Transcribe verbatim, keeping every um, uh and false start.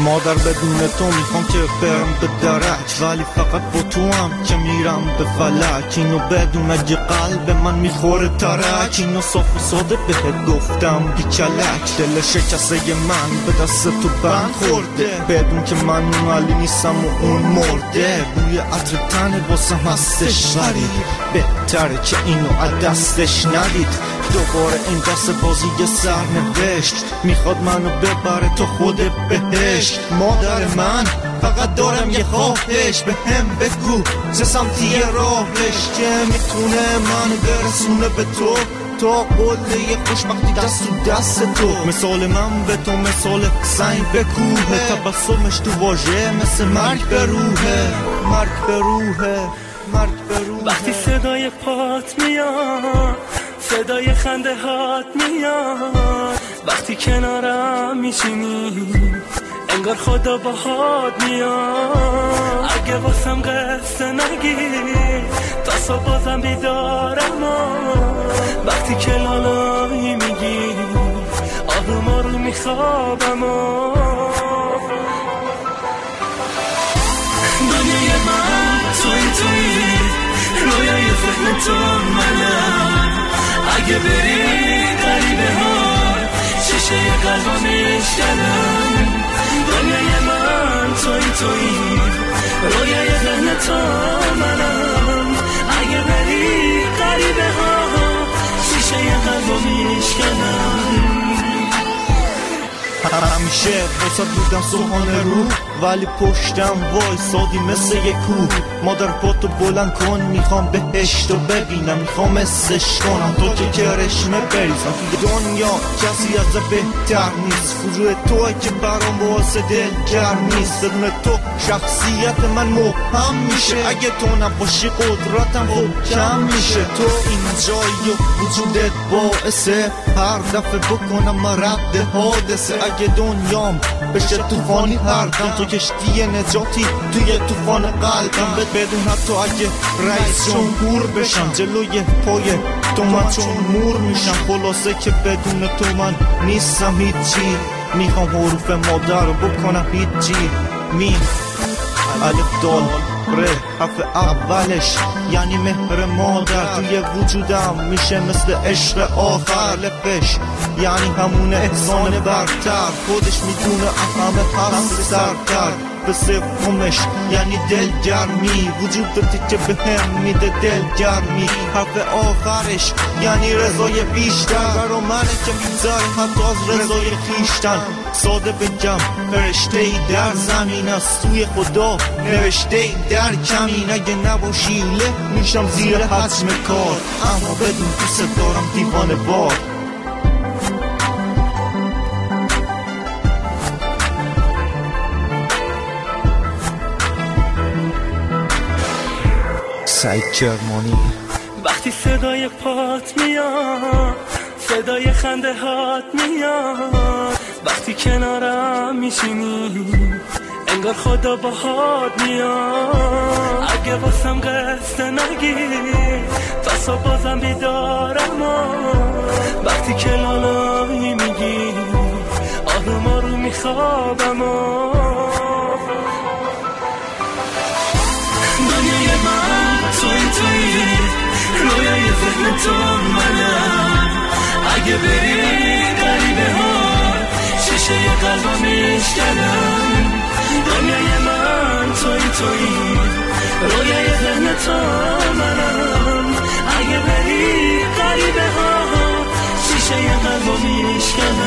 مادر بدون تو میخوام که برم به درک، ولی فقط با تو هم که میرم به فلک. اینو بدون اگه قلب من میخوره ترک، اینو صاف و ساده بهت گفتم بی کلک. دل شکسته من به دست تو بند خورده، بدون که من اون علی نیستم و اون مرده. بوی عطر تن واسه هستش غریب، بهتره که اینو از دستش ندید. دوباره این دست بازی سرنوشت میخواد منو ببره تو خود بهشت. مادر من فقط دارم یه خواهش، به هم بگو چه سمتی راهش که میتونه منو برسونه به تو. تا قله خوشبختی دست تو دست تو، مثال من به تو مثال سنگ به کوه. تبسمش تو واژه مثل مرگ به روحه، مرگ به روحه، مرگ به روحه. وقتی صدای پات میاد، صدای خنده هات میاد، وقتی کنارم میشینی انگار خدا باهات میاد. اگه واسم قصه نگیر تا صبح بازم بیدارم، وقتی که لالایی میگی آروم آروم میخوابم. دنیای من توی توی رویای ذهن تو منم، اگه بری غریبه ها شیشه قلبم میشکنم. دنیای من توی توی رویای ذهن تو منم، اگه بری غریبه ها شیشه قلبم میشکنم. همیشه واسه بودم سوهان رو، ولی پشتم وای سادی مثل یک کوه. مادر پاتو بلند کن میخوام بهشتو ببینم، میخوام اسش کنم تو که کرشمه بریزم. توی دنیا کسی از بهتر نیست، فروع توی که برام واسه دل گرم نیست. بدون تو شخصیت من مبهم میشه، اگه تو نباشی قدرتم خوب کم میشه. تو این جایی و وجودت باعثه هر دفعه بکنم رد حادثه. اگه دنیام بشه توفانی هر دم، تو کشتی نجاتی توی توفان قلبم. بدون حتی اگه رئیس جمهور بشم جلوی پای تو من چون مور میشم. خلاصه که بدون تو من نیستم هیچی، میخوام حروف مادر رو بکنم هیچی. می الف دال ره حرف اولش یعنی مهر مادر، توی وجودم میشه مثل عشق آخر. لپش یعنی همون احسان برتر، خودش میدونه همه هست سرتر. به سومش یعنی دلگرمی، وجودتی که به هم میده دلگرمی. حرف آخرش یعنی رضای بیشتر، برا منه که میذاره حتی از رضای خیشتن. ساده بگم فرشته ای در زمین است، توی خدا نوشته ای در کمین. اگه نباشی له میشم زیر حجم کار، اما بدون دوست دارم دیوانه بار. سعید کرمانی. وقتی صدای پات میاد، صدای خنده هات میاد، وقتی کنارم میشینی انگار خدا باهات میاد. اگه واسم قصه نگیر تا صبح بازم بیدارم، وقتی که لالایی میگی آروم آروم میخوابم. دنیای من توی توی رویای ذهن تو منم، اگه بری غریبه ها شیشه قلبم میشکنم. دنیای من توی توی رویای ذهن تو منم، اگه بری غریبه ها شیشه قلبم میشکنم.